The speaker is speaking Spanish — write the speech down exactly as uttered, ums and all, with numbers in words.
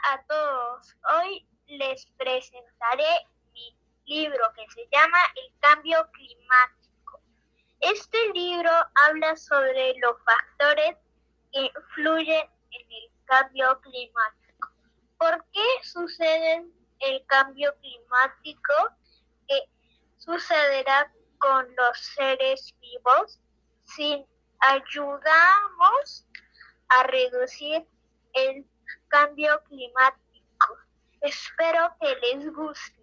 a todos, hoy les presentaré mi libro que se llama El cambio climático. Este libro habla sobre los factores que influyen en el cambio climático. ¿Por qué sucede el cambio climático? ¿Qué sucederá con los seres vivos si ayudamos a reducir el cambio climático? Espero que les guste.